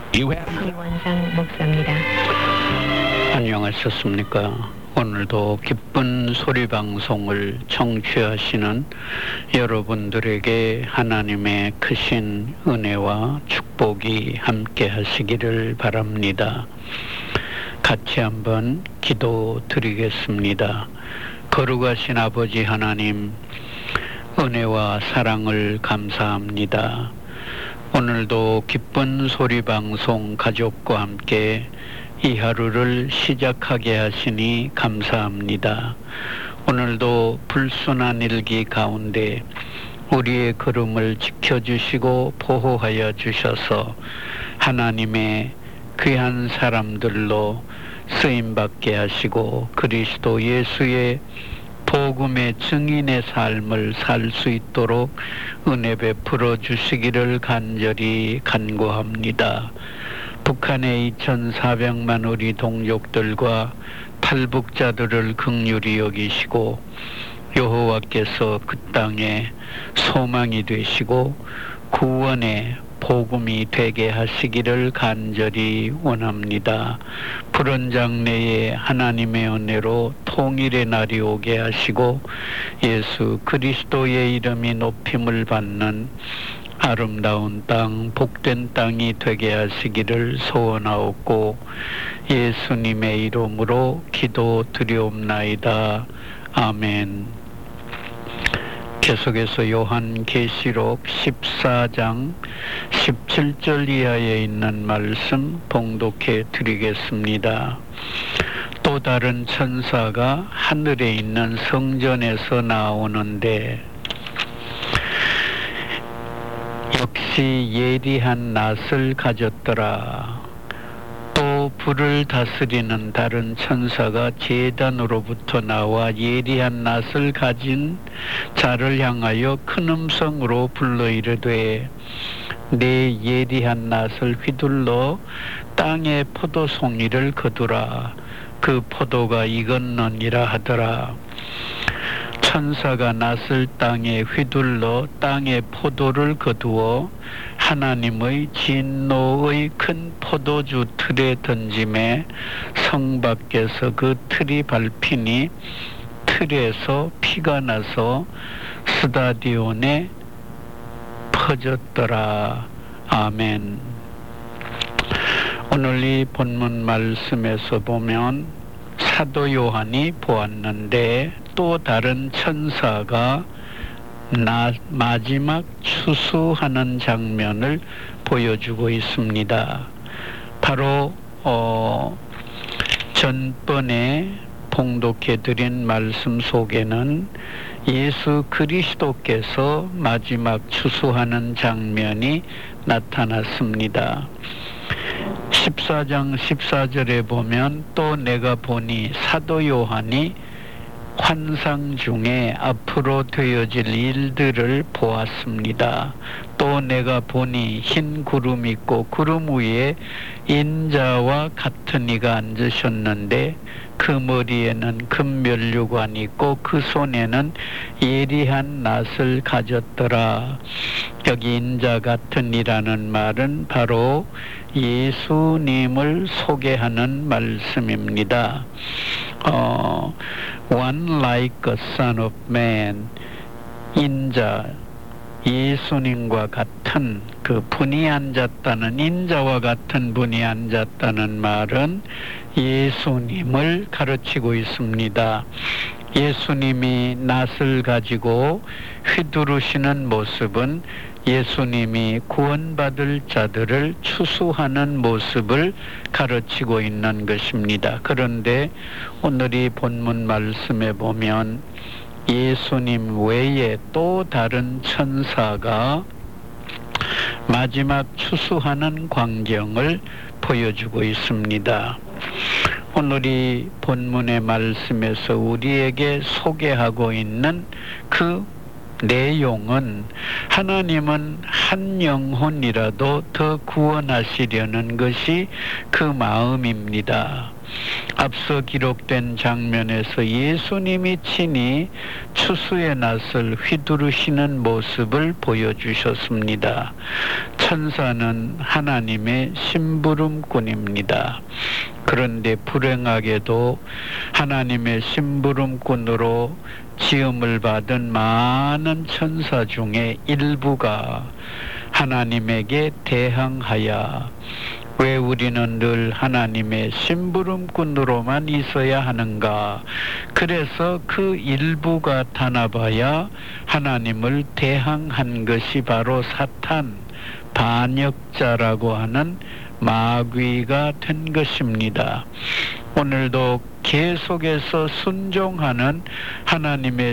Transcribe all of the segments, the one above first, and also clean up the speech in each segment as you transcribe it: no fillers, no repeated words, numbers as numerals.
김원상 목사입니다. 안녕하셨습니까? 오늘도 기쁜 소리 방송을 청취하시는 여러분들에게 하나님의 크신 은혜와 축복이 함께 하시기를 바랍니다. 같이 한번 기도 드리겠습니다. 거룩하신 아버지 하나님, 은혜와 사랑을 감사합니다. 오늘도 기쁜 소리 방송 가족과 함께 이 하루를 시작하게 하시니 감사합니다. 오늘도 불순한 일기 가운데 우리의 걸음을 지켜주시고 보호하여 주셔서 하나님의 귀한 사람들로 쓰임받게 하시고 그리스도 예수의 복음의 증인의 삶을 살 수 있도록 은혜 베풀어 주시기를 간절히 간구합니다. 북한의 2,400만 우리 동족들과 탈북자들을 긍휼히 여기시고 여호와께서 그 땅에 소망이 되시고 구원의 복음이 되게 하시기를 간절히 원합니다. 푸른 장래에 하나님의 은혜로 통일의 날이 오게 하시고 예수 그리스도의 이름이 높임을 받는 아름다운 땅, 복된 땅이 되게 하시기를 소원하옵고 예수님의 이름으로 기도드리옵나이다. 아멘. 계속해서 요한계시록 14장 17절 이하에 있는 말씀 봉독해 드리겠습니다. 또 다른 천사가 하늘에 있는 성전에서 나오는데 역시 예리한 낫을 가졌더라. 또 불을 다스리는 다른 천사가 제단으로부터 나와 예리한 낫을 가진 자를 향하여 큰 음성으로 불러 이르되 내 예리한 낫을 휘둘러 땅의 포도송이를 거두라. 그 포도가 익었느니라 하더라. 천사가 낫을 땅에 휘둘러 땅의 포도를 거두어 하나님의 진노의 큰 포도주 틀에 던짐에 성 밖에서 그 틀이 밟히니 틀에서 피가 나서 스타디온에 퍼졌더라. 아멘. 오늘 이 본문 말씀에서 보면 사도 요한이 보았는데 또 다른 천사가 마지막 추수하는 장면을 보여주고 있습니다. 바로 전번에 봉독해드린 말씀 속에는 예수 그리스도께서 마지막 추수하는 장면이 나타났습니다. 14장 14절에 보면 또 내가 보니 사도 요한이 환상 중에 앞으로 되어질 일들을 보았습니다. 또 내가 보니 흰 구름 있고 구름 위에 인자와 같은 이가 앉으셨는데 그 머리에는 금면류관이 있고 그 손에는 예리한 낫을 가졌더라. 여기 인자 같은 이라는 말은 바로 예수님을 소개하는 말씀입니다. One like a son of man, 인자, 예수님과 같은 그 분이 앉았다는, 인자와 같은 분이 앉았다는 말은 예수님을 가르치고 있습니다. 예수님이 낫을 가지고 휘두르시는 모습은 예수님이 구원받을 자들을 추수하는 모습을 가르치고 있는 것입니다. 그런데 오늘 이 본문 말씀에 보면 예수님 외에 또 다른 천사가 마지막 추수하는 광경을 보여주고 있습니다. 오늘 이 본문의 말씀에서 우리에게 소개하고 있는 그 내용은 하나님은 한 영혼이라도 더 구원하시려는 것이 그 마음입니다. 앞서 기록된 장면에서 예수님이 친히 추수의 낫을 휘두르시는 모습을 보여주셨습니다. 천사는 하나님의 심부름꾼입니다. 그런데 불행하게도 하나님의 심부름꾼으로 지음을 받은 많은 천사 중에 일부가 하나님에게 대항하여 왜 우리는 늘 하나님의 심부름꾼으로만 있어야 하는가? 그래서 그 일부가 단합하여 하나님을 대항한 것이 바로 사탄, 반역자라고 하는 마귀가 된 것입니다. 오늘도 계속해서 순종하는 하나님의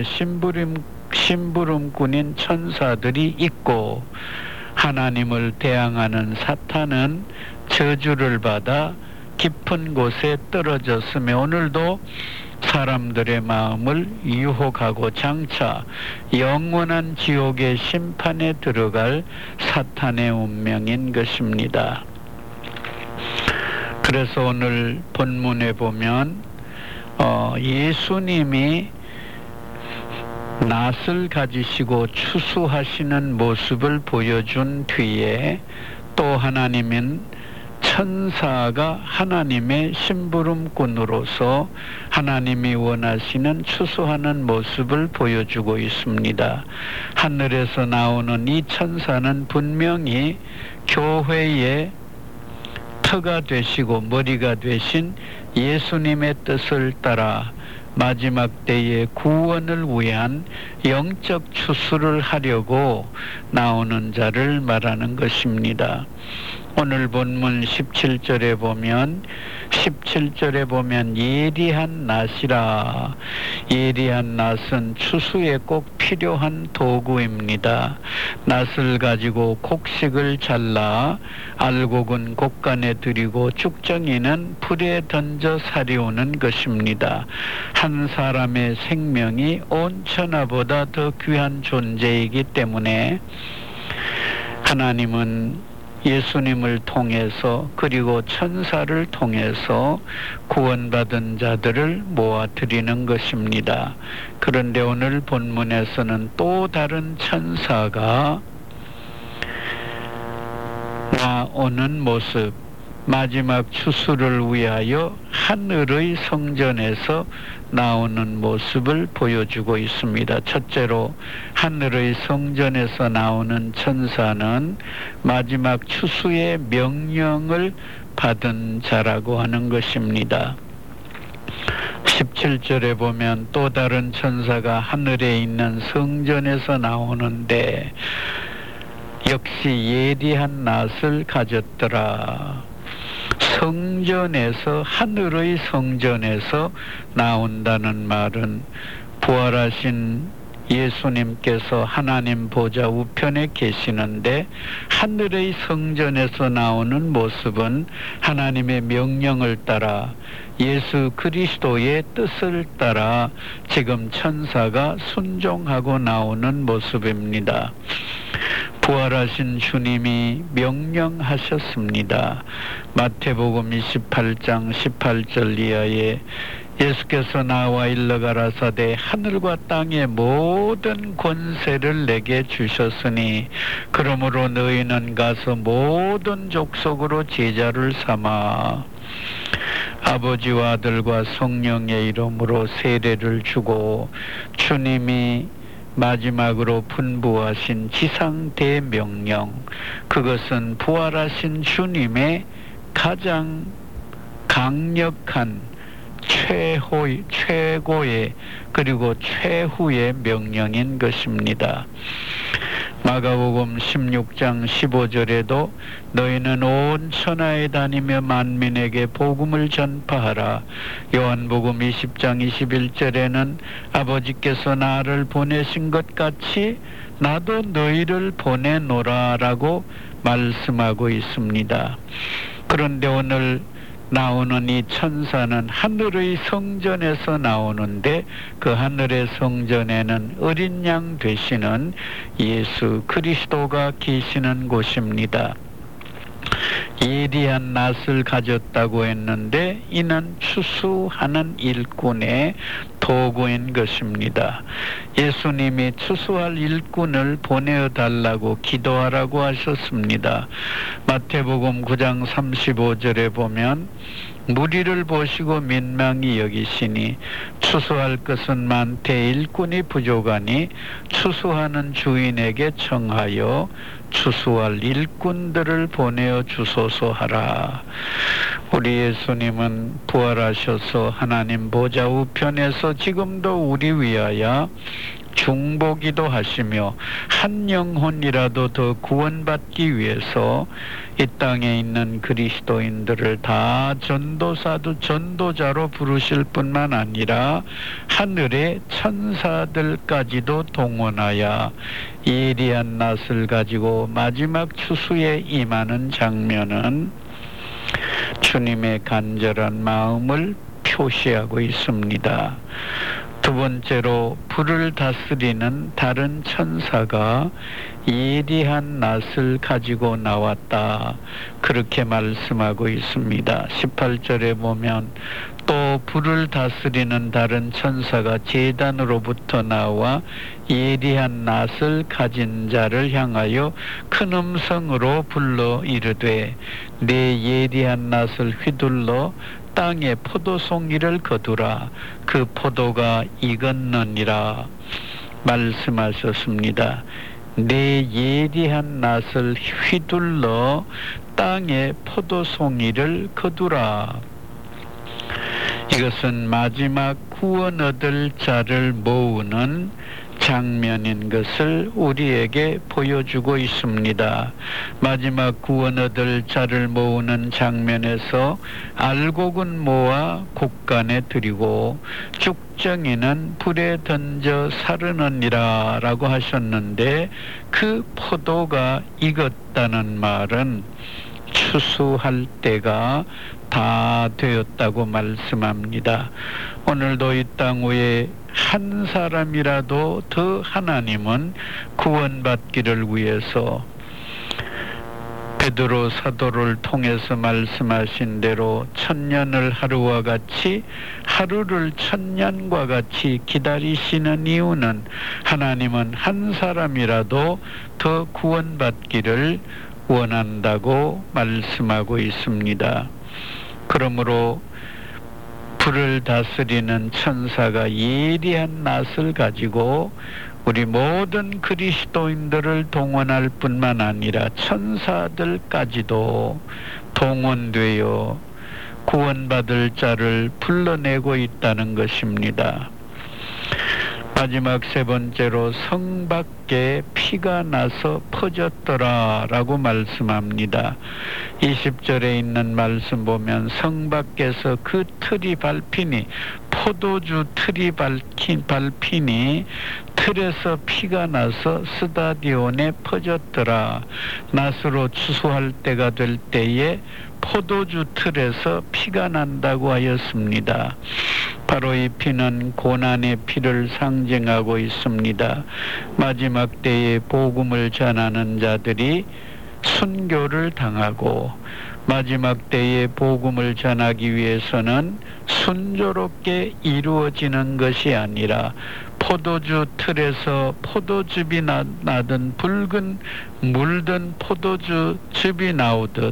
심부름꾼인 천사들이 있고, 하나님을 대항하는 사탄은 저주를 받아 깊은 곳에 떨어졌으며 오늘도 사람들의 마음을 유혹하고 장차 영원한 지옥의 심판에 들어갈 사탄의 운명인 것입니다. 그래서 오늘 본문에 보면 예수님이 낫을 가지시고 추수하시는 모습을 보여준 뒤에 또 하나님은 천사가 하나님의 심부름꾼으로서 하나님이 원하시는 추수하는 모습을 보여주고 있습니다. 하늘에서 나오는 이 천사는 분명히 교회의 터가 되시고 머리가 되신 예수님의 뜻을 따라 마지막 때의 구원을 위한 영적 추수를 하려고 나오는 자를 말하는 것입니다. 오늘 본문 17절에 보면 예리한 낫이라. 예리한 낫은 추수에 꼭 필요한 도구입니다. 낫을 가지고 곡식을 잘라 알곡은 곡간에 들이고 쭉정이는 불에 던져 사려오는 것입니다. 한 사람의 생명이 온 천하보다 더 귀한 존재이기 때문에 하나님은 예수님을 통해서 그리고 천사를 통해서 구원받은 자들을 모아드리는 것입니다. 그런데 오늘 본문에서는 또 다른 천사가 나오는 모습, 마지막 추수를 위하여 하늘의 성전에서 나오는 모습을 보여주고 있습니다. 첫째로 하늘의 성전에서 나오는 천사는 마지막 추수의 명령을 받은 자라고 하는 것입니다. 17절에 보면 또 다른 천사가 하늘에 있는 성전에서 나오는데 역시 예리한 낫을 가졌더라. 성전에서, 하늘의 성전에서 나온다는 말은 부활하신 예수님께서 하나님 보좌 우편에 계시는데 하늘의 성전에서 나오는 모습은 하나님의 명령을 따라 예수 그리스도의 뜻을 따라 지금 천사가 순종하고 나오는 모습입니다. 부활하신 주님이 명령하셨습니다. 마태복음 28장 18절 이하에 예수께서 나와 일러가라사대 하늘과 땅의 모든 권세를 내게 주셨으니 그러므로 너희는 가서 모든 족속으로 제자를 삼아 아버지와 아들과 성령의 이름으로 세례를 주고 주님이 마지막으로 분부하신 지상 대명령, 그것은 부활하신 주님의 가장 강력한 최고의 그리고 최후의 명령인 것입니다. 마가복음 16장 15절에도 너희는 온 천하에 다니며 만민에게 복음을 전파하라. 요한복음 20장 21절에는 아버지께서 나를 보내신 것 같이 나도 너희를 보내노라 라고 말씀하고 있습니다. 그런데 오늘 나오는 이 천사는 하늘의 성전에서 나오는데 그 하늘의 성전에는 어린 양 되시는 예수 그리스도가 계시는 곳입니다. 예리한 낫을 가졌다고 했는데 이는 추수하는 일꾼의 도구인 것입니다. 예수님이 추수할 일꾼을 보내어 달라고 기도하라고 하셨습니다. 마태복음 9장 35절에 보면 무리를 보시고 민망히 여기시니 추수할 것은 많되 일꾼이 부족하니 추수하는 주인에게 청하여 추수할 일꾼들을 보내어 주소서 하라. 우리 예수님은 부활하셔서 하나님 보좌 우편에서 지금도 우리 위하여 중보기도 하시며 한 영혼이라도 더 구원받기 위해서 이 땅에 있는 그리스도인들을 다 전도자로 부르실 뿐만 아니라 하늘의 천사들까지도 동원하여 예리한 낫을 가지고 마지막 추수에 임하는 장면은 주님의 간절한 마음을 표시하고 있습니다. 두 번째로 불을 다스리는 다른 천사가 예리한 낫을 가지고 나왔다. 그렇게 말씀하고 있습니다. 18절에 보면 또 불을 다스리는 다른 천사가 제단으로부터 나와 예리한 낫을 가진 자를 향하여 큰 음성으로 불러 이르되 내 예리한 낫을 휘둘러 땅에 포도송이를 거두라. 그 포도가 익었느니라 말씀하셨습니다. 내 예리한 낫을 휘둘러 땅에 포도송이를 거두라. 이것은 마지막 구원 얻을 자를 모으는 장면인 것을 우리에게 보여주고 있습니다. 마지막 구원 얻을 자를 모으는 장면에서 알곡은 모아 곡간에 들이고 쭉정이는 불에 던져 사르느니라 라고 하셨는데 그 포도가 익었다는 말은 추수할 때가 다 되었다고 말씀합니다. 오늘도 이 땅 위에 한 사람이라도 더 하나님은 구원받기를 위해서 베드로 사도를 통해서 말씀하신 대로 천년을 하루와 같이 하루를 천년과 같이 기다리시는 이유는 하나님은 한 사람이라도 더 구원받기를 원한다고 말씀하고 있습니다. 그러므로 불을 다스리는 천사가 예리한 낫을 가지고 우리 모든 그리스도인들을 동원할 뿐만 아니라 천사들까지도 동원되어 구원받을 자를 불러내고 있다는 것입니다. 마지막 세 번째로 성 밖에 피가 나서 퍼졌더라 라고 말씀합니다. 20절에 있는 말씀 보면 성 밖에서 그 틀이 밟히니 포도주 틀이 밟히니 틀에서 피가 나서 스다디온에 퍼졌더라. 낫으로 추수할 때가 될 때에 포도주 틀에서 피가 난다고 하였습니다. 바로 이 피는 고난의 피를 상징하고 있습니다. 마지막 때에 복음을 전하는 자들이 순교를 당하고 마지막 때에 복음을 전하기 위해서는 순조롭게 이루어지는 것이 아니라 포도주 틀에서 포도즙이 나든 붉은 물든 포도주 즙이 나오듯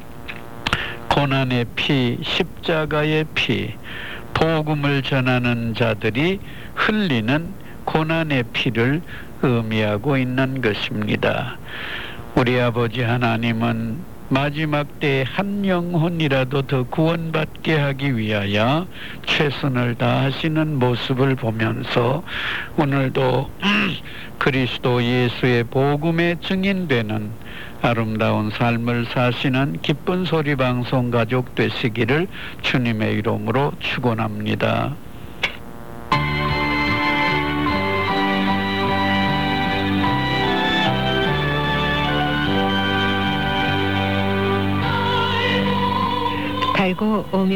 고난의 피, 십자가의 피, 복음을 전하는 자들이 흘리는 고난의 피를 의미하고 있는 것입니다. 우리 아버지 하나님은 마지막 때에 한 영혼이라도 더 구원받게 하기 위하여 최선을 다하시는 모습을 보면서 오늘도 그리스도 예수의 복음의 증인되는 아름다운 삶을 사시는 기쁜 소리 방송 가족 되시기를 주님의 이름으로 축원합니다. 달고 오면